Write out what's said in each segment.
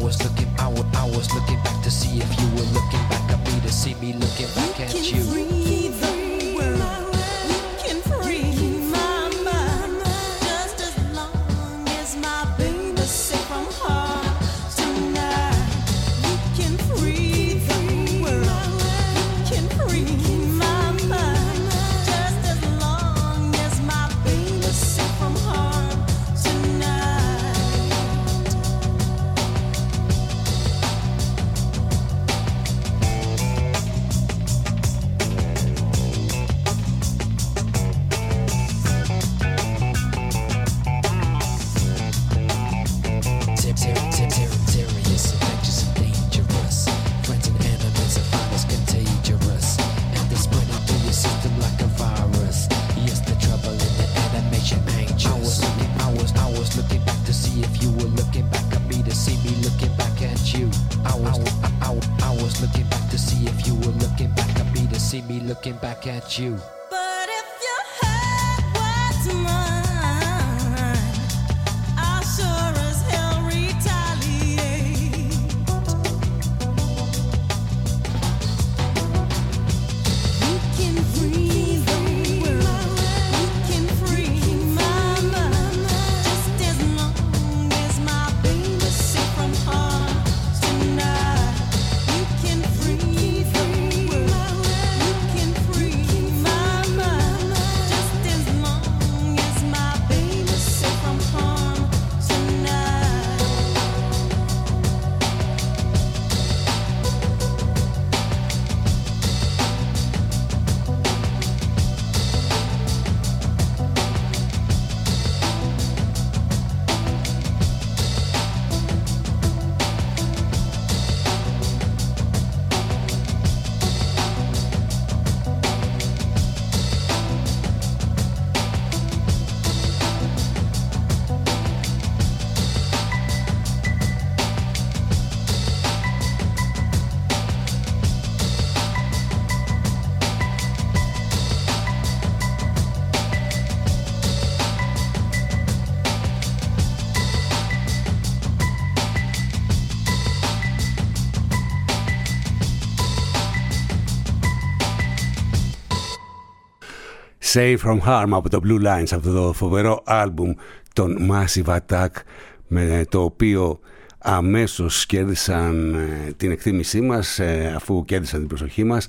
was looking back to see if you were looking back at me, to see me looking back at you. Looking back at you. But if your heart was mine, I'll sure as hell retaliate. You can free the world, you can free my mind, just as long as my baby's safe from harm tonight. You can free the world. Safe from Harm από το Blue Lines, αυτό το φοβερό άλμπουμ των Massive Attack, με το οποίο αμέσως κέρδισαν την εκτίμησή μας, αφού κέρδισαν την προσοχή μας,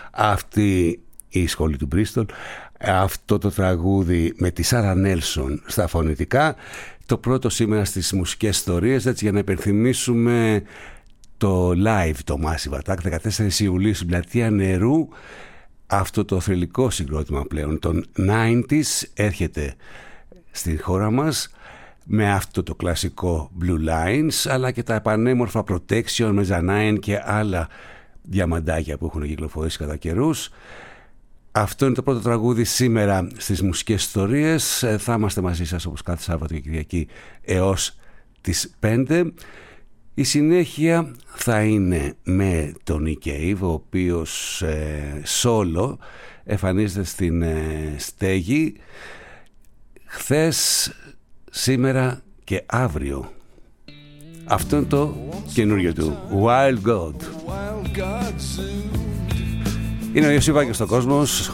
αυτή η σχολή του Bristol, αυτό το τραγούδι με τη Σάρα Νέλσον στα φωνητικά, το πρώτο σήμερα στις μουσικές ιστορίες, έτσι, για να υπενθυμίσουμε το live το Massive Attack 14 Ιουλίου στην Πλατεία Νερού. Αυτό το θρυλικό συγκρότημα πλέον των 90s έρχεται στη χώρα μας με αυτό το κλασικό Blue Lines, αλλά και τα επανέμορφα Protection, Mezzanine και άλλα διαμαντάκια που έχουν κυκλοφορήσει κατά καιρούς. Αυτό είναι το πρώτο τραγούδι σήμερα στις μουσικές ιστορίες. Θα είμαστε μαζί σας όπως κάθε Σάββατο και Κυριακή έως τις 5. Η συνέχεια θα είναι με τον Nick Cave, ο οποίος solo εμφανίζεται στην στέγη χθες, σήμερα και αύριο. Αυτό είναι το καινούριο του, Wild God. Είναι ο Ιωσήβακης στον κόσμος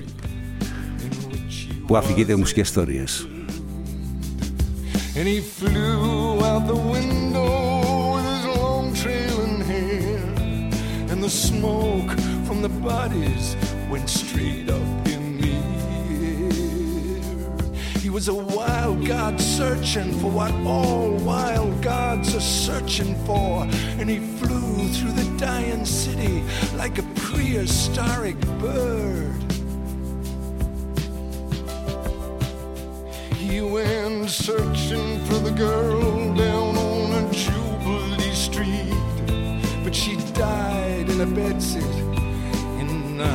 που αφηγείται μουσικές ιστορίες. And he flew out the window with his long trailing hair, and the smoke from the bodies went straight up in the air. He was a wild god searching for what all wild gods are searching for, and he flew through the dying city like a prehistoric bird. He went searching for the girl down on a Jubilee Street, but she died in a bedsit in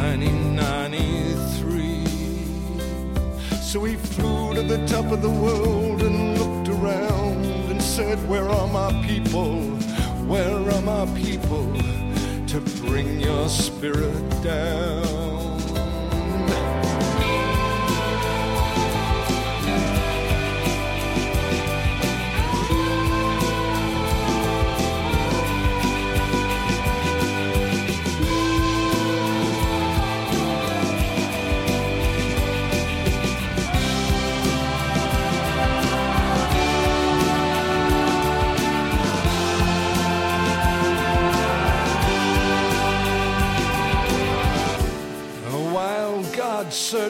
1993. So he flew to the top of the world and looked around and said, "Where are my people? Where are my people to bring your spirit down?"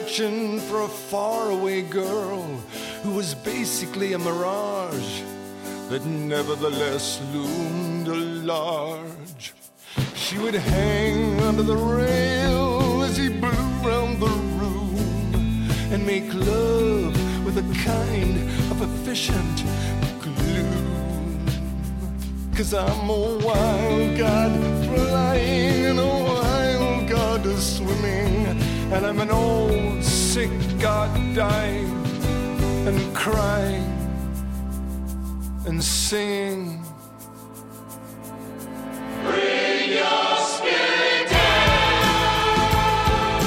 searching for a faraway girl who was basically a mirage that nevertheless loomed large. She would hang under the rail as he blew round the room and make love with a kind of efficient gloom. 'Cause I'm a wild god flying and a wild god swimming, and I'm an old sick god dying and crying and singing. Bring your spirit down.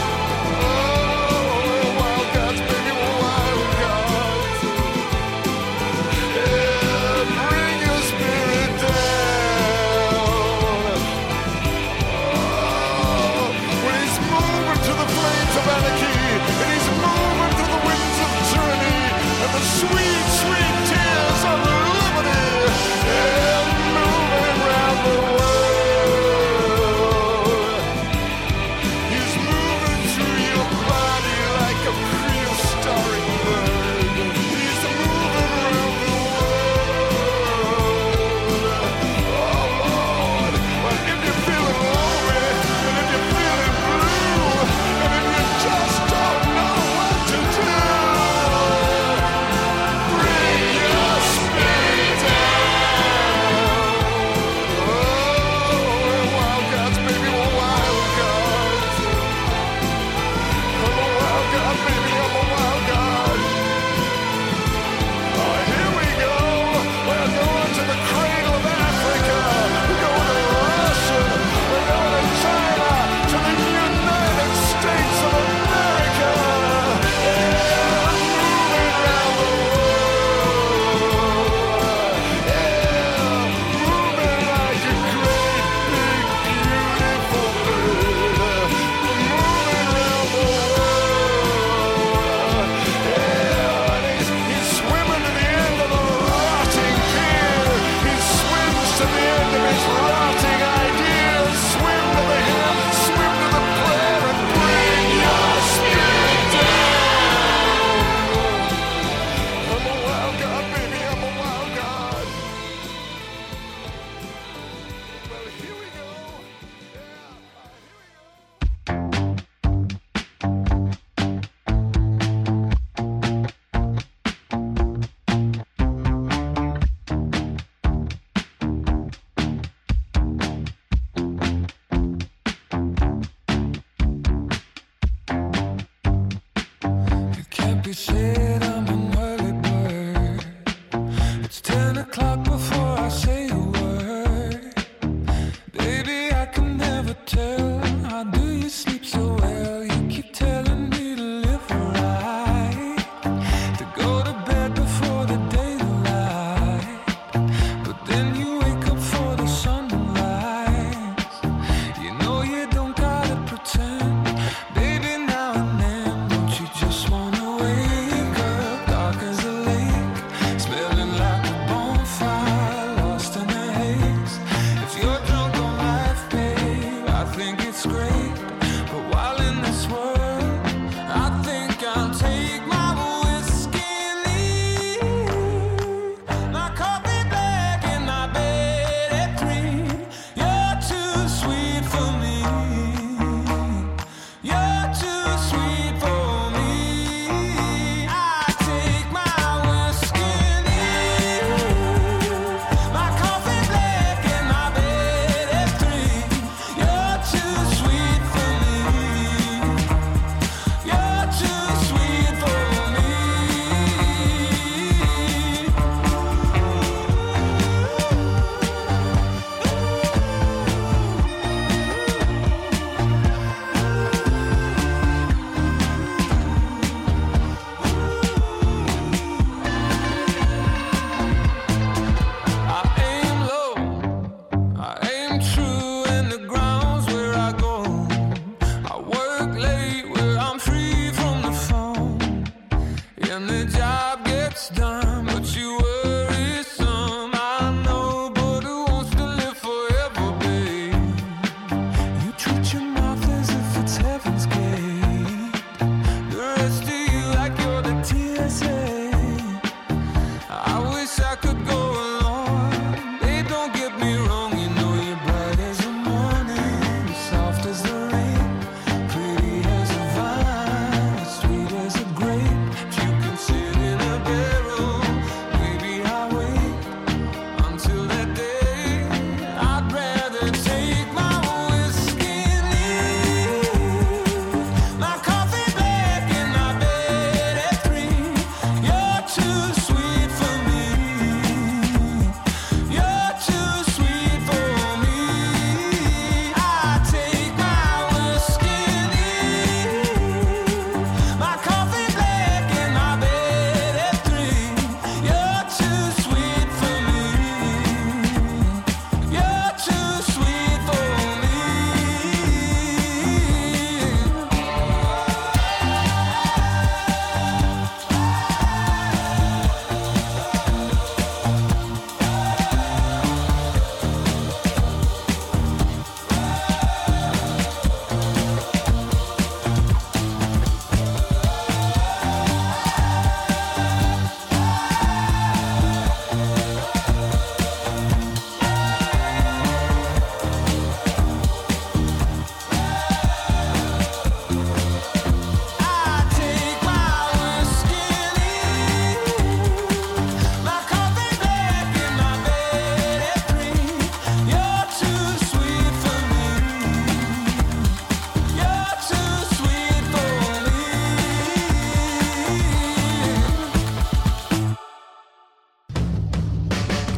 Oh, wild gods, baby, wild gods. Yeah, bring your spirit down. Oh, when he's moving to the flames of anarchy, and he's moving to the winds of tyranny, and the sweet, sweet tears of liberty. Yeah.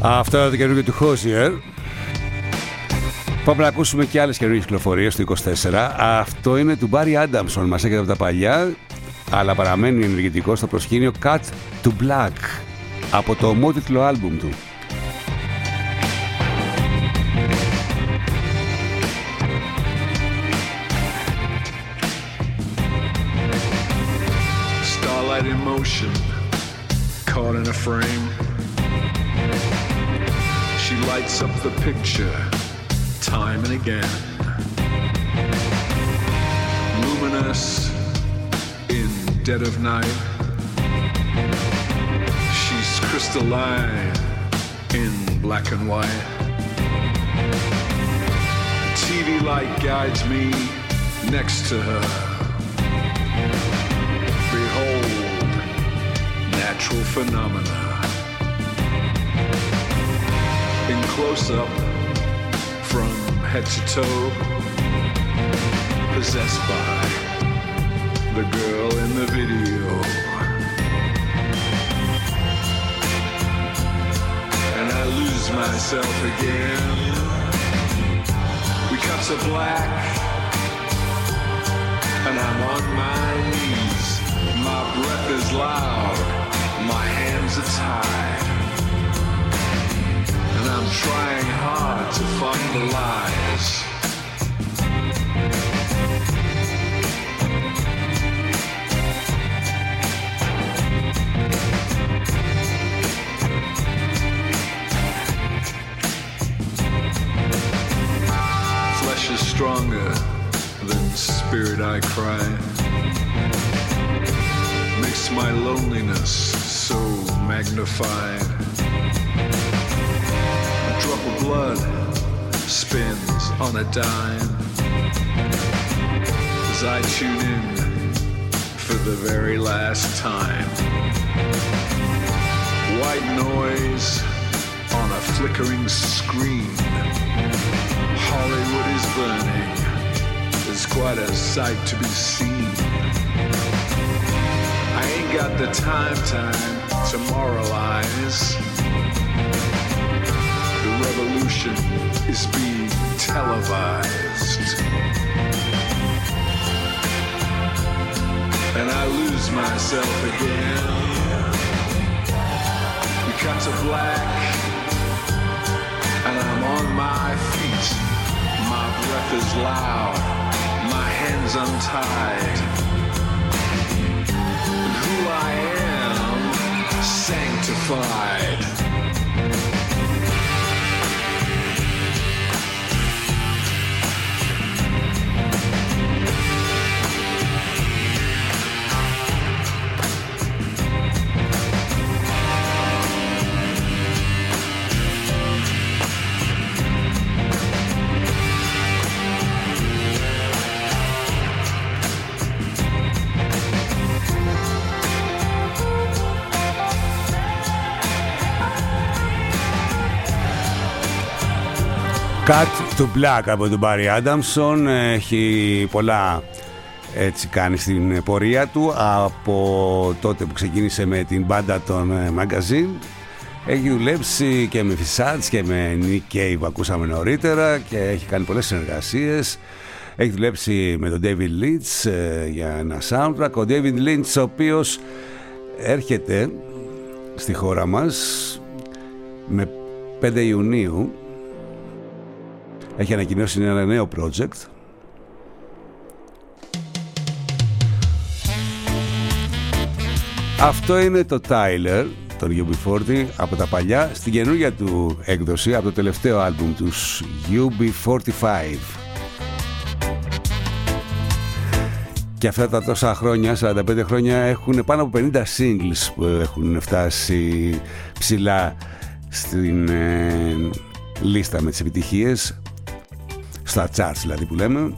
Αυτό είναι το καινούργιο του Hozier. Πάμε να ακούσουμε και άλλες καινούργιες κυκλοφορίες του 24. Αυτό είναι του Barry Adamson. Μας έκανε από τα παλιά, αλλά παραμένει ενεργητικό στο προσκήνιο. Cut to Black από το ομότιτλο άλμπουμ του. Starlight in motion, caught in a frame. She lights up the picture time and again. Luminous in dead of night. She's crystalline in black and white. The TV light guides me next to her. Behold, natural phenomena. In close-up, from head to toe, possessed by the girl in the video. And I lose myself again. We cut to black, and I'm on my knees. My breath is loud, my hands are tied. And I'm trying hard to find the lies. Flesh is stronger than spirit, I cry. Makes my loneliness so magnified. Drop of blood spins on a dime as I tune in for the very last time. White noise on a flickering screen. Hollywood is burning. It's quite a sight to be seen. I ain't got the time to moralize. The revolution is being televised. And I lose myself again. We cut to black, and I'm on my feet. My breath is loud, my hands untied. And who I am, sanctified. Cut to Black από τον Barry Adamson. Έχει πολλά έτσι κάνει στην πορεία του από τότε που ξεκίνησε με την μπάντα των Magazine. Έχει δουλέψει και με Fisatz και με Nick Cave που ακούσαμε νωρίτερα και έχει κάνει πολλές συνεργασίες. Έχει δουλέψει με τον David Lynch για ένα soundtrack. Ο David Lynch, ο οποίος έρχεται στη χώρα μας με 5 Ιουνίου. Έχει ανακοινώσει ένα νέο project. Αυτό είναι το Tyler, τον UB40, από τα παλιά, στην καινούργια του έκδοση, από το τελευταίο άλμπουμ τους, UB45. Και αυτά τα τόσα χρόνια, 45 χρόνια, έχουν πάνω από 50 singles που έχουν φτάσει ψηλά στην λίστα με τις επιτυχίες, στα charts δηλαδή που λέμε.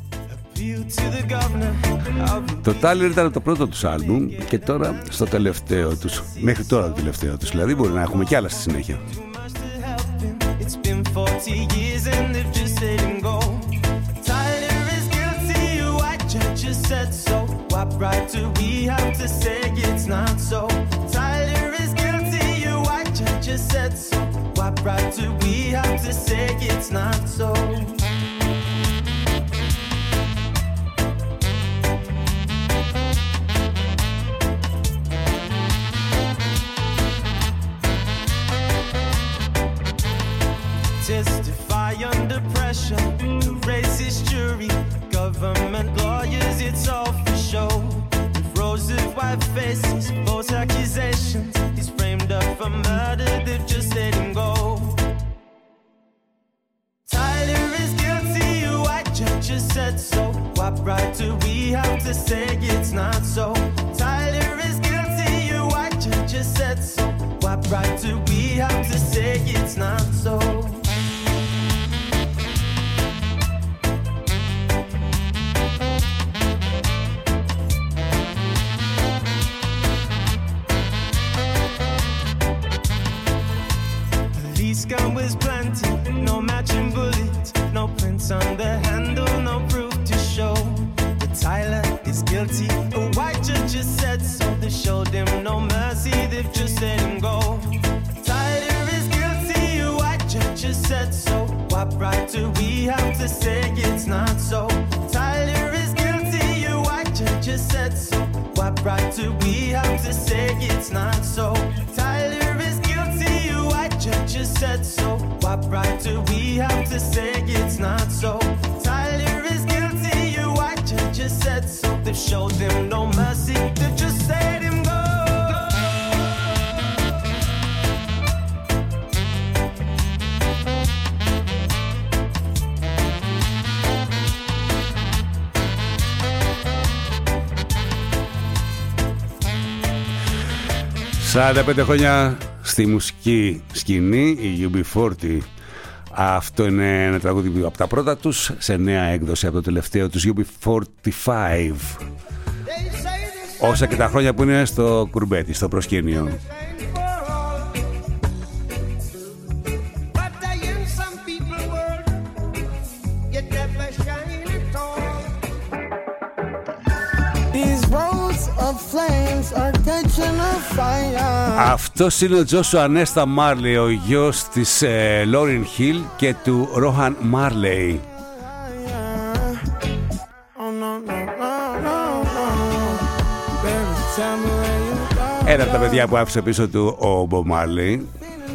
Το Tyler ήταν το πρώτο τους άλμπουμ και τώρα στο τελευταίο τους, μέχρι τώρα το τελευταίο τους, δηλαδή μπορεί να έχουμε κι άλλα στη συνέχεια. right do we have to say it's not so? Testify under pressure, the racist jury, government lawyers, it's all for show. With rows of white faces, false accusations, he's framed up for murder, they've just let him go. Tyler is guilty, a white judge has said so. What right do we have to say it's not so? Tyler is guilty, a white judge has said so. What right do we have to say it's not so? Gun was plenty, no matching bullets, no prints on the handle, no proof to show. But Tyler is guilty, a white judge just said so. They showed him no mercy, they've just let him go. Tyler is guilty, a white judge just said so. What right do we have to say it's not so? Tyler is guilty, a white judge just said so. What right do we have to say it's not so? Tyler is guilty, a white judge just said so. What right do we have to say it's not so? Tyler is guilty, a white judge just said so. They've showed him no mercy, they've just let him go. «45 χρόνια στη μουσική σκηνή», η UB40. Αυτό είναι ένα τραγούδι από τα πρώτα τους, σε νέα έκδοση από το τελευταίο τους UB45. Όσα και τα χρόνια που είναι στο κουρμπέτι, στο προσκήνιο. Αυτός είναι ο Τζόσου Ανέστα Μάρλεϊ, ο γιος της Λόριν Χιλ και του Ρόχαν Μάρλεϊ. Ένα από τα παιδιά που άφησε πίσω του ο Μπομπ Μάρλεϊ.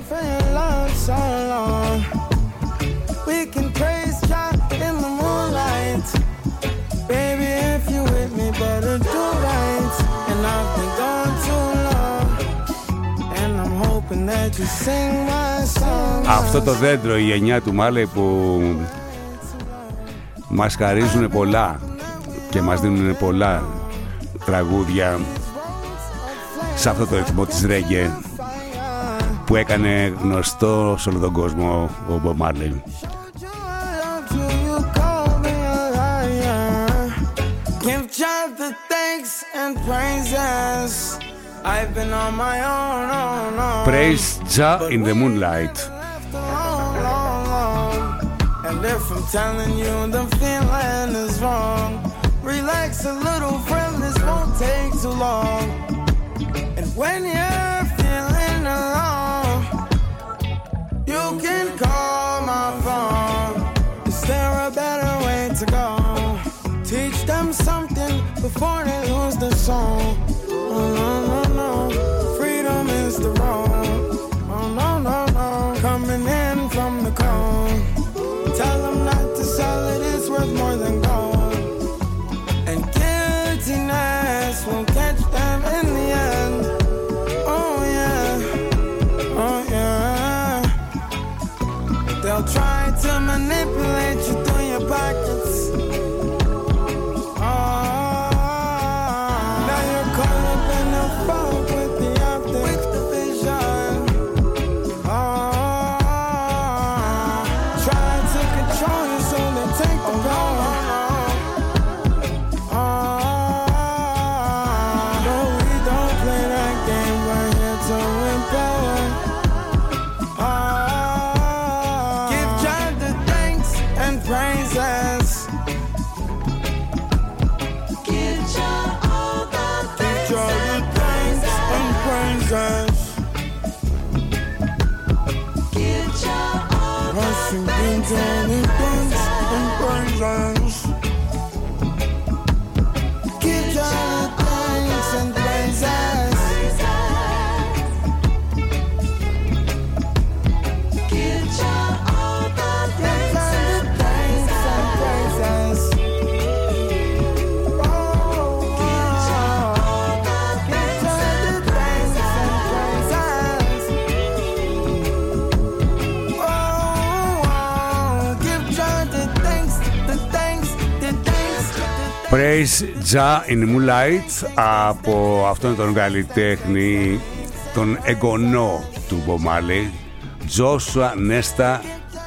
Αυτό το δέντρο, η γενιά του Μάρλεϊ που μας χαρίζουν πολλά και μας δίνουν πολλά τραγούδια σε αυτό το ρυθμό της ρέγγε που έκανε γνωστό σε όλο τον κόσμο ο Μπομπ Μάρλεϊ. I've been on my own, Praise Jah in the moonlight. And if I'm telling you the feeling is wrong, relax a little, friend, this won't take too long. And when you're feeling alone, you can call my phone. Is there a better way to go? Teach them something before they lose the song. Oh, no, no, no. Freedom is the road. Oh, no, no, no. Coming in from the cold. Tell them not to sell it, it's worth more than gold. And guiltiness will catch them in the end. Oh, yeah. Oh, yeah. They'll try to manipulate you through your pockets. returning thanks and praises. Give Jah thanks and praises. Give Jah all the thanks and praises. Praise Jah in Moonlight από αυτόν τον καλλιτέχνη, τον εγγονό του Bob Marley, Joshua Nesta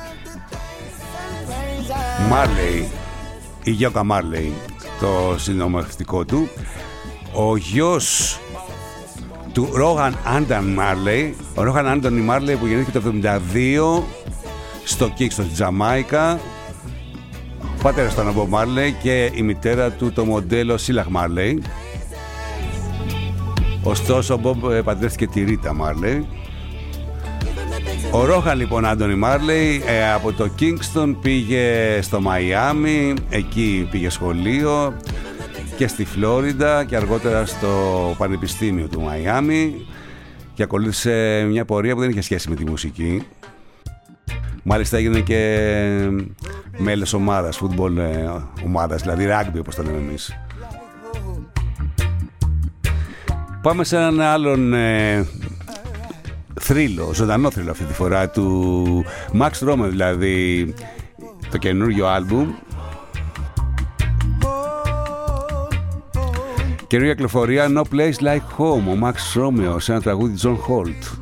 Marley, η Γιώκα Marley, το συνομαστικό του, ο γιος του Ρόγαν Άντων Marley, ο Ρόγαν Άντων Marley που γεννήθηκε το 1972 στο Kingston στη Τζαμάικα. Ο πατέρας ήταν ο Bob Marley και η μητέρα του το μοντέλο Σίλαχ Marley. Ωστόσο ο Bob παντρεύτηκε τη Ρίτα Marley. Ο Ρόχαν λοιπόν Άντονι Marley από το Kingston πήγε στο Μαϊάμι, εκεί πήγε σχολείο, και στη Φλόριντα και αργότερα στο Πανεπιστήμιο του Μαϊάμι, και ακολούθησε μια πορεία που δεν είχε σχέση με τη μουσική. Μάλιστα έγινε και μέλος ομάδας, φούτμπολ ομάδας, δηλαδή rugby όπως το λέμε εμείς. Πάμε σε έναν άλλον θρύλο, ζωντανό θρύλο αυτή τη φορά, του Max Rome, δηλαδή το καινούργιο άλμπουμ. Καινούργια κυκλοφορία, No Place Like Home, ο Max Romeo σε ένα τραγούδι John Holt.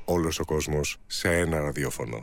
όλος ο κόσμος σε ένα ραδιόφωνο.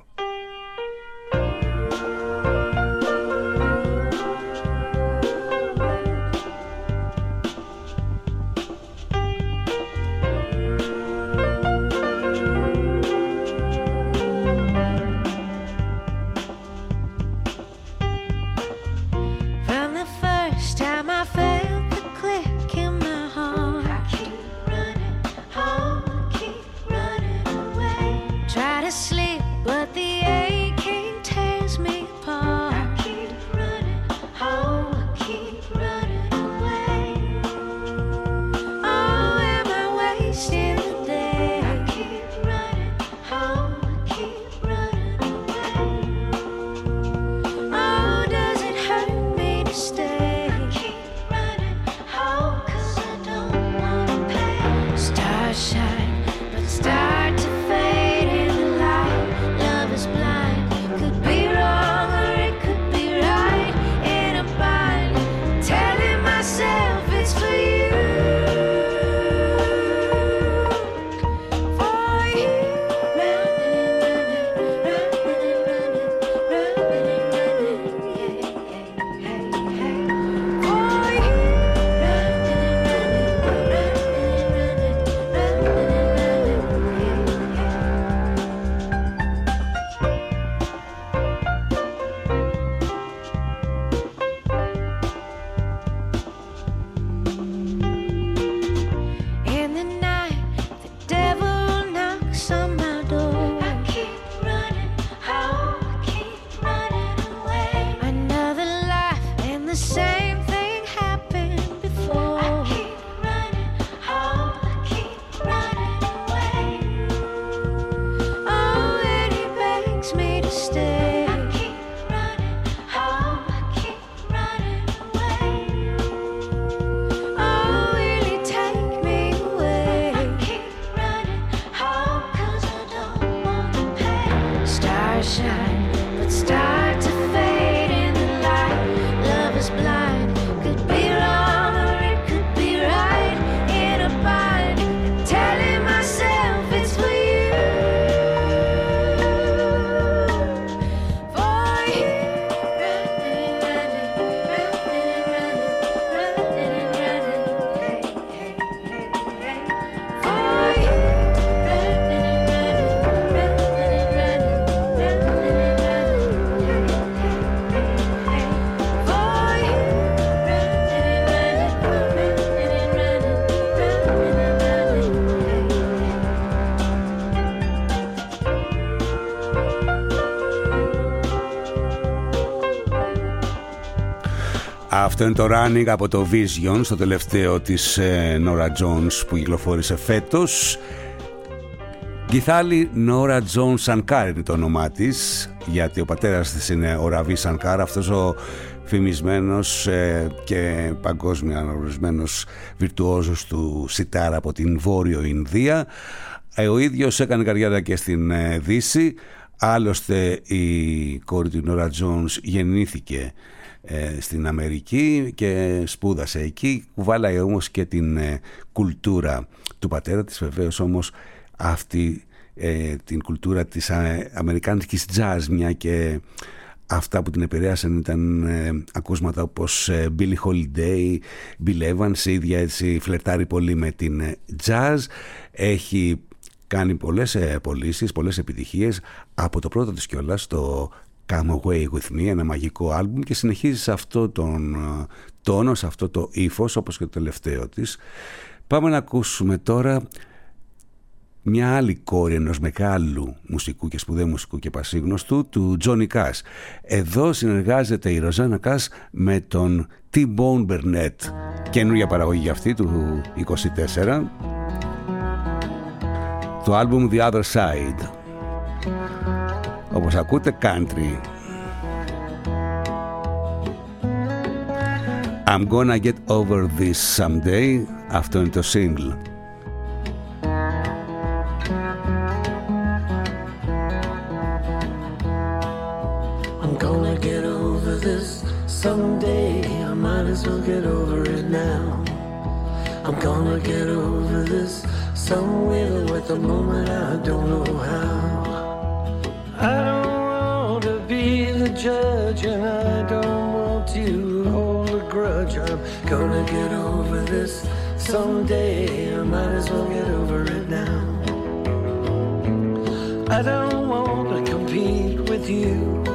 Αυτό είναι το Running από το Vision, στο τελευταίο της Nora Jones που κυκλοφόρησε φέτος. Γκιθάλη Nora Jones Shankar είναι το όνομά της, γιατί ο πατέρας της είναι ο Ravi Shankar, αυτός ο φημισμένος και παγκόσμια αναγνωρισμένος βιρτουόζος του σιτάρα από την Βόρειο Ινδία. Ο ίδιος έκανε καριέρα και στην Δύση. Άλλωστε η κόρη του Nora Jones γεννήθηκε στην Αμερική και σπούδασε εκεί. Κουβάλαγε όμως και την κουλτούρα του πατέρα της, βεβαίως όμως αυτή την κουλτούρα της αμερικάνικης jazz, μια και αυτά που την επηρέασαν ήταν ακούσματα όπως Billie Holiday, Bill Evans. Η ίδια έτσι φλερτάρει πολύ με την jazz. Έχει κάνει πολλές πωλήσεις, πολλές επιτυχίες, από το πρώτο της κιόλας, το Come Away With Me, ένα μαγικό άλμπουμ, και συνεχίζει σε αυτό τον τόνο, σε αυτό το ύφος, όπως και το τελευταίο της. Πάμε να ακούσουμε τώρα μια άλλη κόρη ενός μεγάλου μουσικού και σπουδαίου μουσικού και πασίγνωστου, του Johnny Cash. Εδώ συνεργάζεται η Rosanna Cash με τον T-Bone Burnett. Καινούργια παραγωγή αυτή του 24. Το άλμπουμ The Other Side. Όπως ακούτε, country. I'm gonna get over this someday. Αυτό είναι το single. I'm gonna get over this someday. I might as well get over it now. I'm gonna get over this somewhere at the moment I don't know how. I don't want to be the judge, and I don't want to hold a grudge. I'm gonna get over this someday. I might as well get over it now. I don't want to compete with you.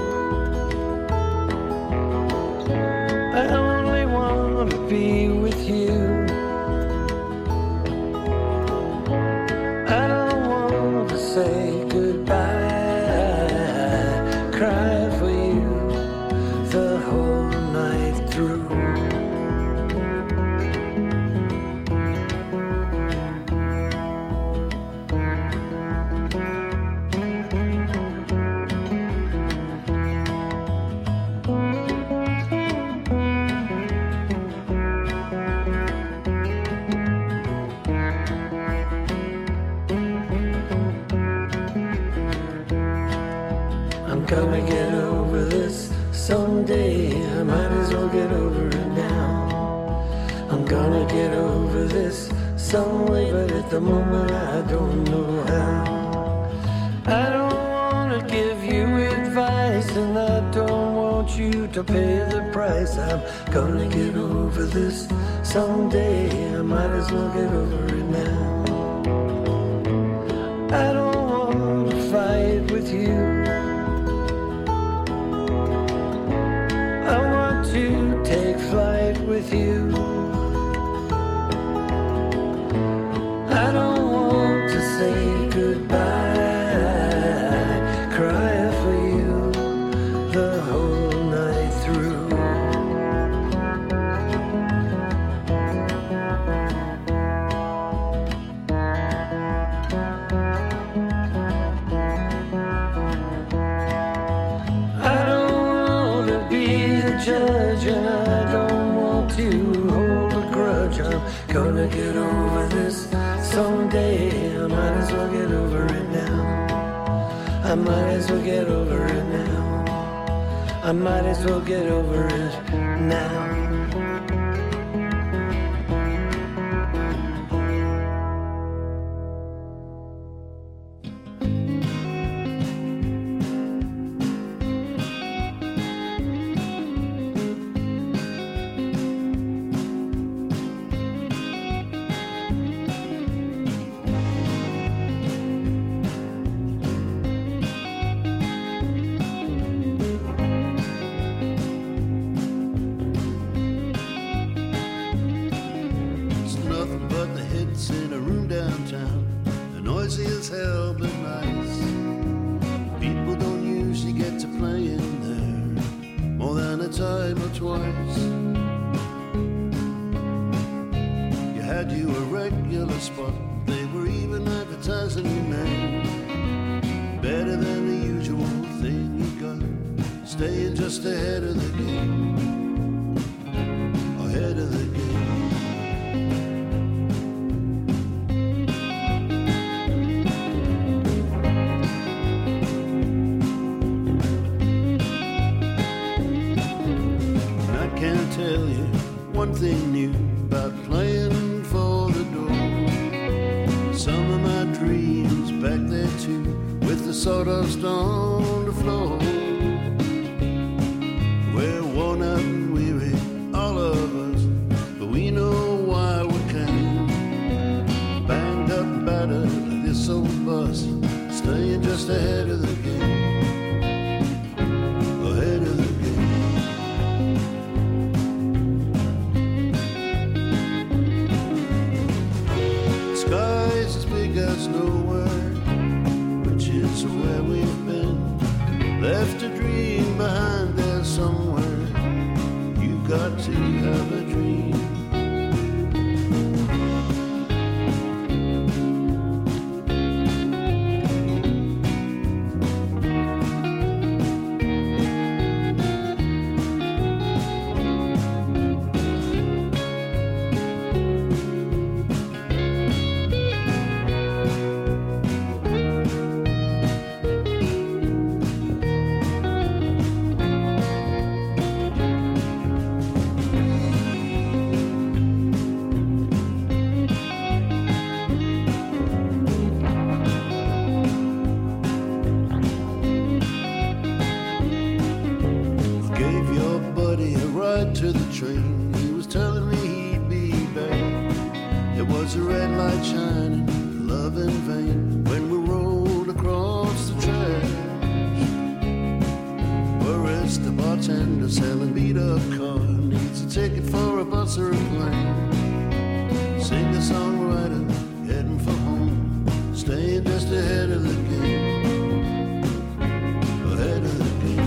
I only want to be with you. I don't want to say goodbye, cry for you the whole night through. Gonna get over this someday. I might as well get over it now. I'm gonna get over this some way, but at the moment I don't know how. I don't want to give you advice, and I don't want you to pay the price. I'm gonna get over this someday. I might as well get over it now. I don't want to fight with you. I want to take flight with you. I don't want to say goodbye, cry for you the whole night through. I don't want to be the judge, and I don't want to hold a grudge. I'm gonna get over this someday. I might as well get over it now. I might as well get over it now. I might as well get over it now. train. He was telling me he'd be back. There was a red light shining, love in vain, when we rolled across the track. Whereas the bartender selling beat-up car needs a ticket for a bus or a plane. Singer-songwriter heading for home, staying just ahead of the game. Ahead of the game.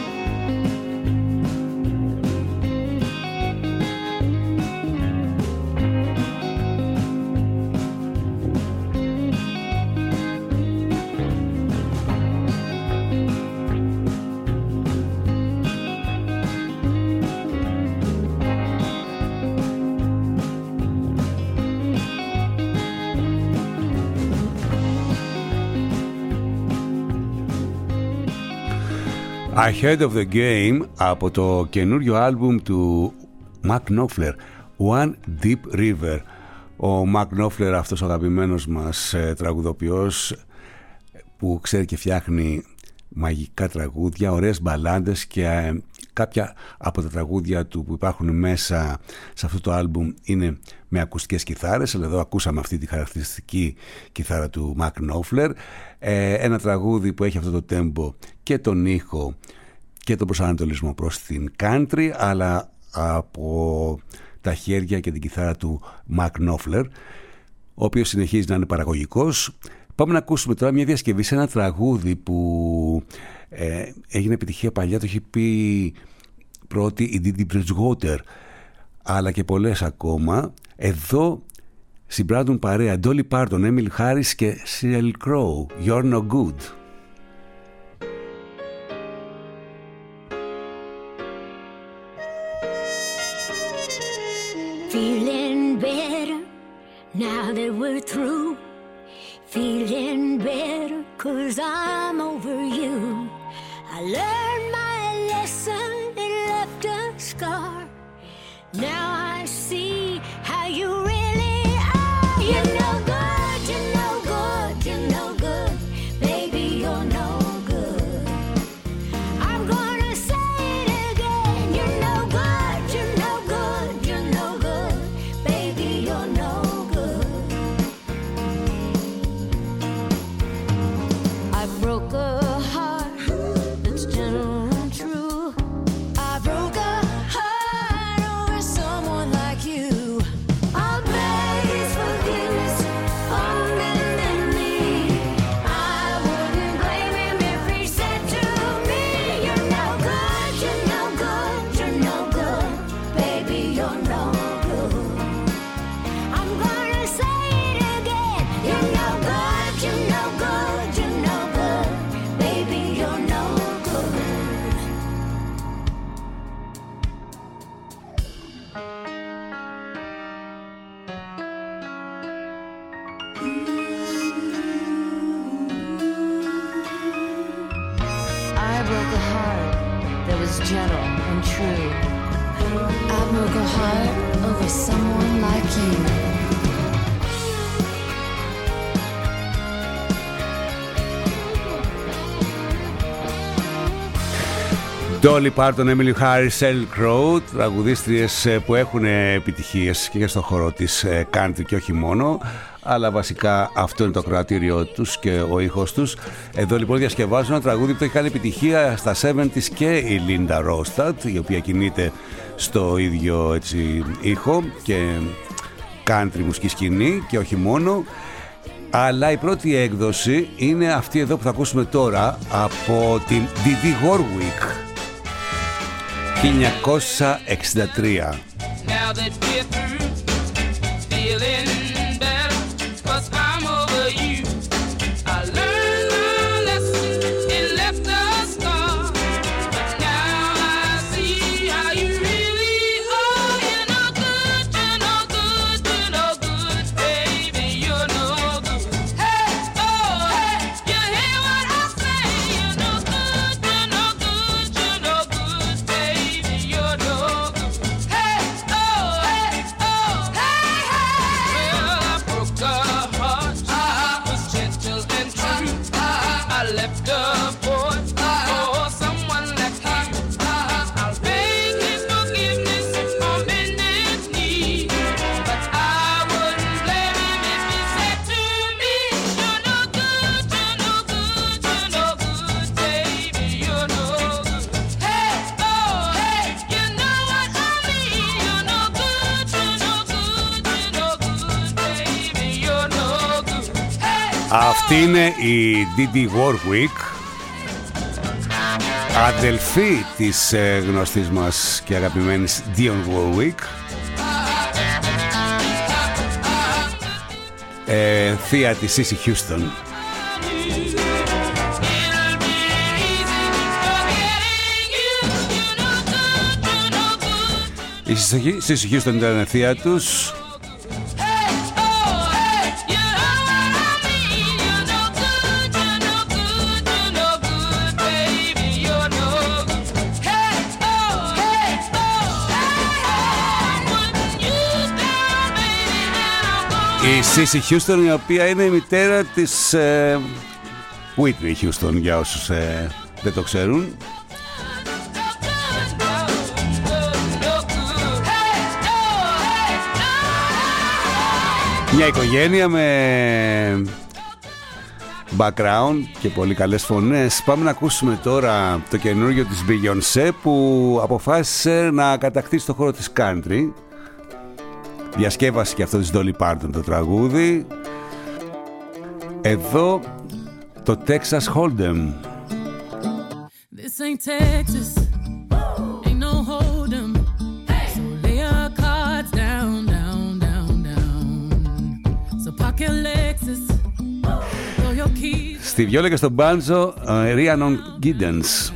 Ahead of the Game από το καινούριο άλμπουμ του Mark Knopfler, One Deep River. Ο Mark Knopfler, αυτός ο αγαπημένος μας τραγουδοποιός που ξέρει και φτιάχνει μαγικά τραγούδια, ωραίες μπαλάντες, και κάποια από τα τραγούδια του που υπάρχουν μέσα σε αυτό το άλμπουμ είναι με ακουστικές κιθάρες, αλλά εδώ ακούσαμε αυτή τη χαρακτηριστική κιθάρα του Mark Knopfler. Ένα τραγούδι που έχει αυτό το τέμπο και τον ήχο και τον προσανατολισμό προς την country, αλλά από τα χέρια και την κιθάρα του Mark Knopfler, ο οποίος συνεχίζει να είναι παραγωγικός. Πάμε να ακούσουμε τώρα μια διασκευή σε ένα τραγούδι που έγινε επιτυχία παλιά, το έχει πει πρώτη η Didi Bridgewater, αλλά και πολλές ακόμα. Εδώ συμπράττουν παρέα Dolly Parton, Emily Harris και Sheryl Crow, You're No Good. Feeling better now that we're through. Feeling better 'cause I'm over you. I learned my lesson, it left a scar. Now I see how you really are. You're no good, you're no good, you're no good. Baby, you're no good. I'm gonna say it again. You're no good, you're no good, you're no good. Baby, you're no good. I broke a heart that's gentle and true. I broke a heart over someone like you. I'll beg his forgiveness on bended knee. I wouldn't blame him if he said to me, you're no good, you're no good, you're no good. Baby, you're no good. I'm gonna say it again. You're no good, you're no good, you're no good. Baby, you're no good. I broke a heart that was gentle and true. I broke a heart over someone like you. Dolly Parton, Emily Harris, Sheryl Crow, τραγουδίστριες που έχουν επιτυχίες και στον χώρο της country και όχι μόνο, αλλά βασικά αυτό είναι το κρατήριό τους και ο ήχος τους. Εδώ λοιπόν διασκευάζουν ένα τραγούδι που έχει κάνει επιτυχία στα 70s και η Linda Ronstadt, η οποία κινείται στο ίδιο έτσι ήχο και country μουσική σκηνή και όχι μόνο. Αλλά η πρώτη έκδοση είναι αυτή εδώ που θα ακούσουμε τώρα από την Didi Warwick, 1963. Now that we're through, feeling better, 'cause I'm over you. I learned my lesson, it left a scar. But now I see how you really are. You're no good, you're no good, you're no good, baby, you're no good. Hey, oh, hey, you hear what I say? You're no good, you're no good, you're no good, baby, you're no good. Hey, oh, hey, oh, hey, hey. Αυτή είναι η Didi Warwick, αδελφή της γνωστής μας και αγαπημένης Dionne Warwick, θεία της Cissy Houston. Η Cissy Houston ήταν θεία τους. Η Cissy Houston, η οποία είναι η μητέρα της Whitney Houston, για όσους δεν το ξέρουν. Μια οικογένεια με background και πολύ καλές φωνές. Πάμε να ακούσουμε τώρα το καινούργιο της Beyoncé, που αποφάσισε να κατακτήσει το χώρο της country. Διασκεύασε και αυτό της Dolly Parton το τραγούδι. Εδώ το Texas Hold'em. This ain't Texas, ain't no Hold'em. So lay your cards down, down, down, down. So park your Lexus, throw your keys. Στη βιόλα και στον μπάντζο, Rhiannon Giddens.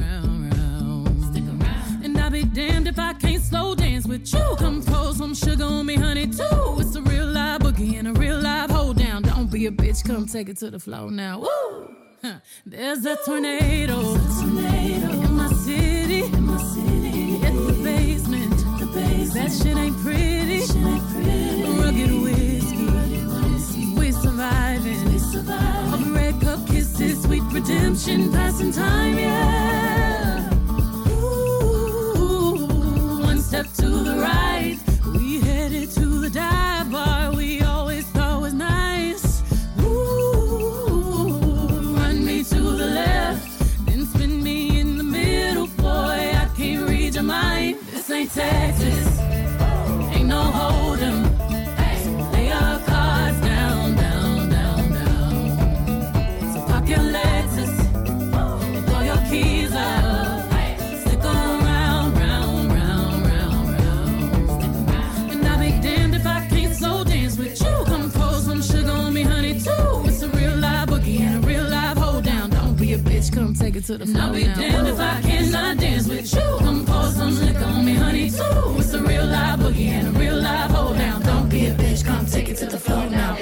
And I'll be damned if I can't slow dance with you. Come pour some sugar on me, honey, too. It's a real live boogie and a real live hold down. Don't be a bitch, come take it to the floor now. Woo! There's a tornado, in my city, in the basement. That shit ain't pretty. Rugged whiskey, we surviving. Of red cup kisses, sweet redemption, passing time, yeah. Ooh, one step to the right, we headed to the dive bar we always thought was nice. To the left, then spin me in the middle, boy, I can't read your mind. This ain't Texas, ain't no Hold'em. So lay your cards down, down, down, down. So park your Lexus, and throw your keys up. Stick around, round, round, round, round. And I'll be damned if I can't slow dance with you. Come pour some sugar on me, honey, too. It's a real live boogie and a real live hold down. Don't be a bitch, come take it to the floor. I'll be damned if I cannot dance with you. Come pour some liquor on me, honey, too. It's a real live boogie and a real live hold down. Don't be a bitch, come take it to the floor now.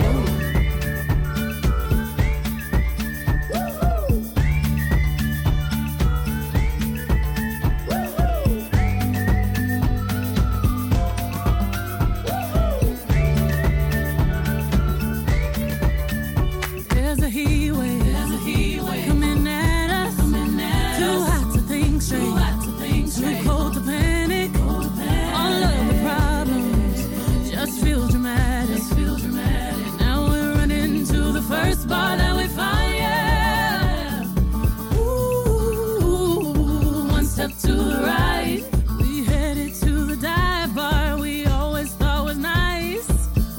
There's a heat wave coming at us. Too hot to think straight, too cold to panic. All of the problems just feel dramatic. Now we're running to the first bar that we find, yeah. Ooh, one step to the right, we headed to the dive bar we always thought was nice.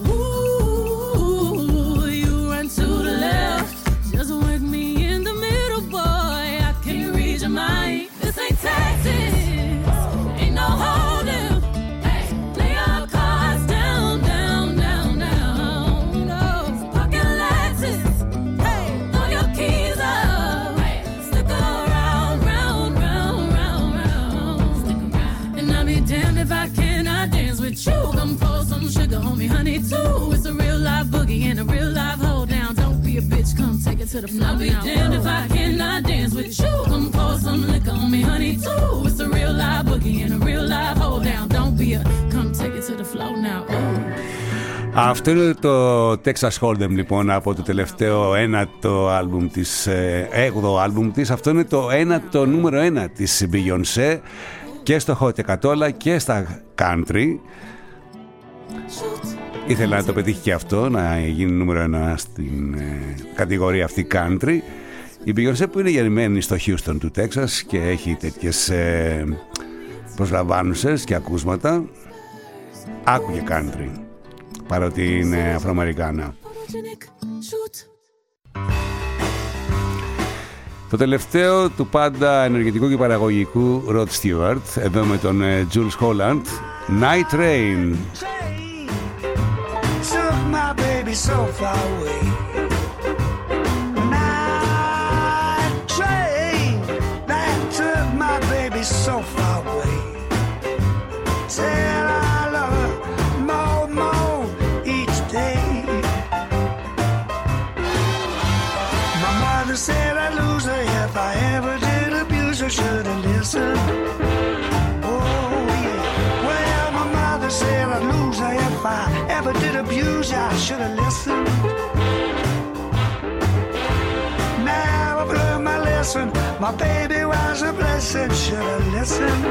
Ooh, you run to the left, just work me in the middle, boy, I can't read your mind. This ain't Texas, ain't no Hold'em. Lay your cards down, down, down, down. No, park your Lexus, throw your keys up. Stick around, round, round, round, round. And I'll be damned if I cannot dance with you. Come pour some sugar on me, honey, too. It's a real live boogie and a real live hold down. Don't be a bitch, come take it to the floor. I'll be damned if I cannot dance with you. Come pour some liquor on me, honey, too. It's a real live boogie and a real live hold down. Don't be a, come take it to the floor now. Αυτό είναι το Texas Hold'em, λοιπόν, από το τελευταίο ένατο άλμπουμ της, 8ο άλμπουμ της. Αυτό είναι το ένατο νούμερο 1 της Beyoncé και στο Hot 100 αλλά και στα country. Ήθελα να το πετύχει και αυτό, να γίνει νούμερο 1 στην κατηγορία αυτή country. Η Beyoncé, που είναι γεννημένη στο Houston του Texas και έχει τέτοιες προσλαμβάνουσες και ακούσματα, άκουγε country παρότι είναι Αφροαμερικάνα. Το τελευταίο του πάντα ενεργητικού και παραγωγικού Rod Stewart, εδώ με τον Jules Holland, Night Train. Took my baby so far away. Night train that took my baby so far away. Till I love her more, more each day. My mother said I'd lose her if I ever did abuse her. Should've listened. Oh yeah. Well, my mother said I'd lose her if I ever did abuse you. I should've listened. Now I've learned my lesson. My baby was a blessing. Should've listened.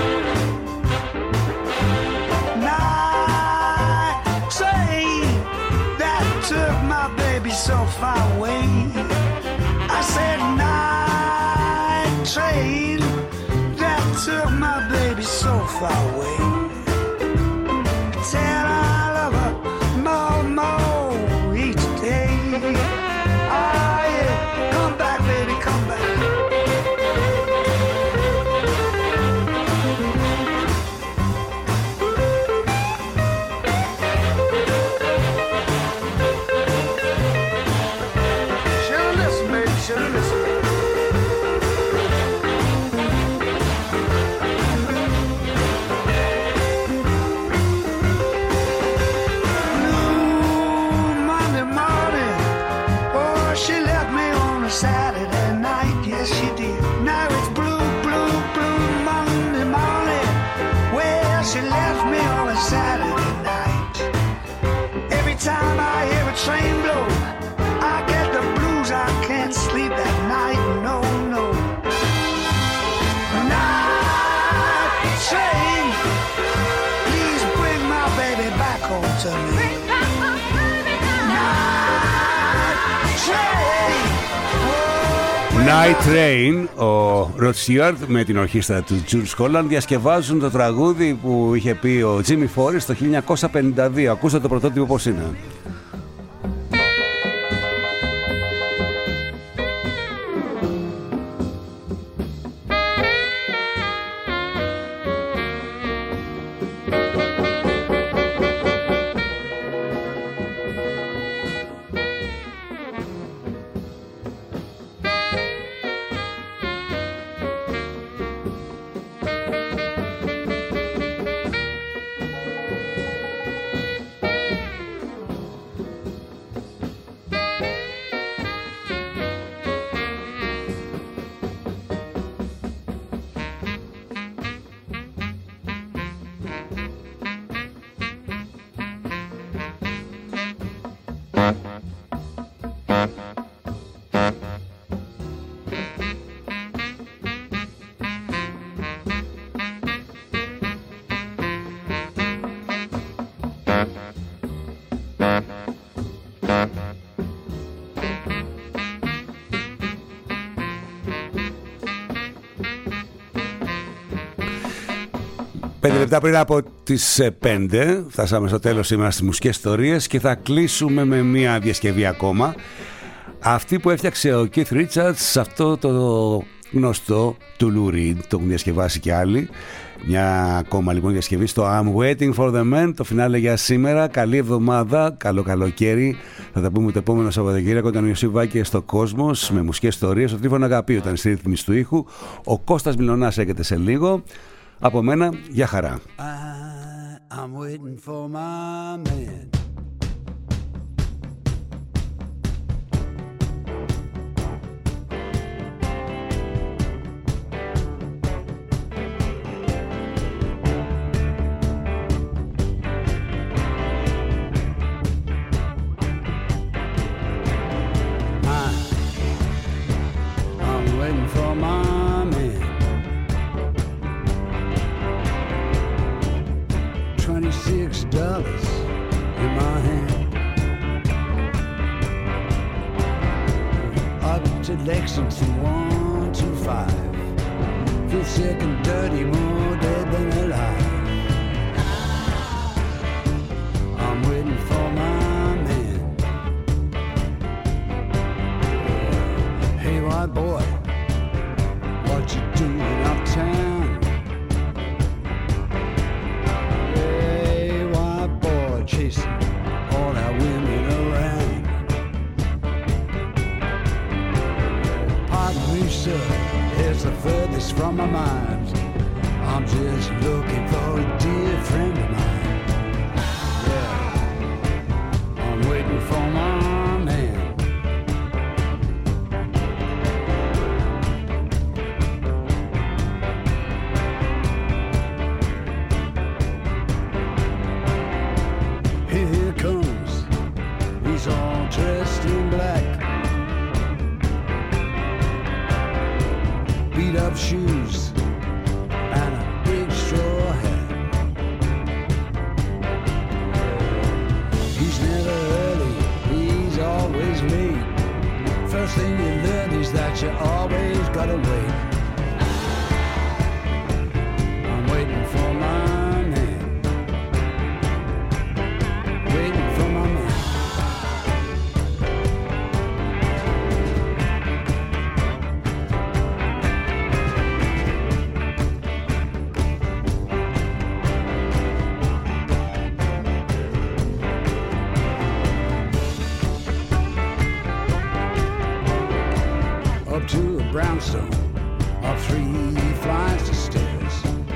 Night train that took my baby so far away. I said night train that took my baby so far away. Till I love her more, more each day. Oh yeah, come back baby, come back. Should've listened baby, should've listened. Saturday night, yes she did. Now it's blue, blue, blue Monday morning. Well, she left me on a Saturday night. Every time I hear a train blow, I get the blues. I can't sleep at night, no, no. Night train, please bring my baby back home to me. Night train. Night Train, ο Rod Stewart με την ορχήστρα του Jules Holland διασκευάζουν το τραγούδι που είχε πει ο Jimmy Forrest το 1952. Ακούστε το πρωτότυπο πώς είναι. Πέντε λεπτά πριν από τις 5 φτάσαμε στο τέλος σήμερα στις μουσικές ιστορίες και θα κλείσουμε με μια διασκευή ακόμα. Αυτή που έφτιαξε ο Keith Richards, αυτό το γνωστό του Lou Reed, το έχουν διασκευάσει και άλλοι. Μια ακόμα λοιπόν διασκευή στο I'm Waiting for the Man, το φινάλε για σήμερα. Καλή εβδομάδα, καλό καλοκαίρι. Θα τα πούμε το επόμενο Σαββατοκύριακο. Ήταν ο Ιωσήφ Βάκης στο Κόσμος με μουσικές ιστορίες. Ο Τρίφων Αγαπίου ήταν στη ρύθμιση του ήχου. Ο Κώστας Μιλωνάς έρχεται σε λίγο. Από μένα, για χαρά. I'm waiting for my man. I'm waiting for my man. $26 in my hand. Up to Lexington 125. Feel sick and dirty, more dead than alive. I'm waiting for my man. Hey, white boy. you, sir, is the furthest from my mind. I'm just looking for a dear friend of mine. Yeah, I'm waiting for my man. Here comes, he's all dressed in black. Beat up shoes and a big straw hat. He's never early, he's always late. First thing you learn is that you always gotta wait. I'm waiting for my man. Waiting for my man. Up to a brownstone, up 3 flights of stairs.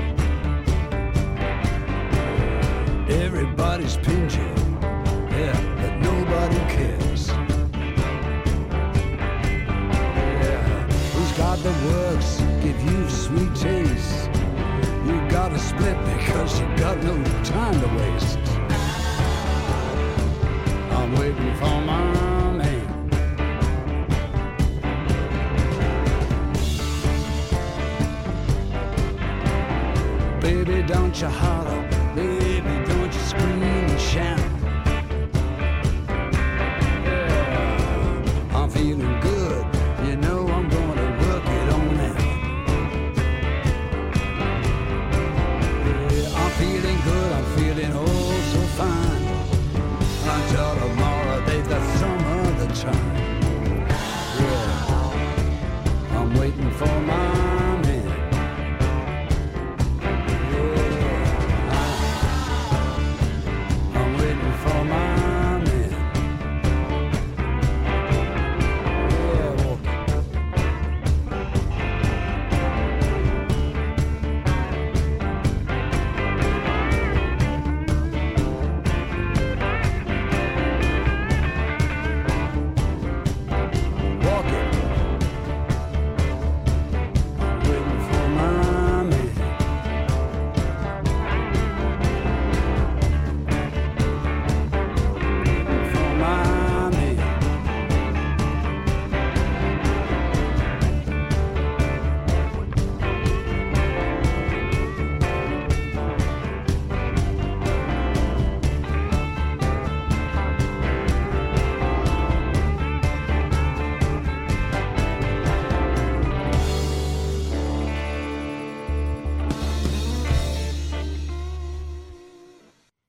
Everybody's pinned you, yeah, but nobody cares. Yeah, who's got the works, give you sweet taste? You gotta split because you got no time to waste. I'm waiting for my man. Baby, don't you hide.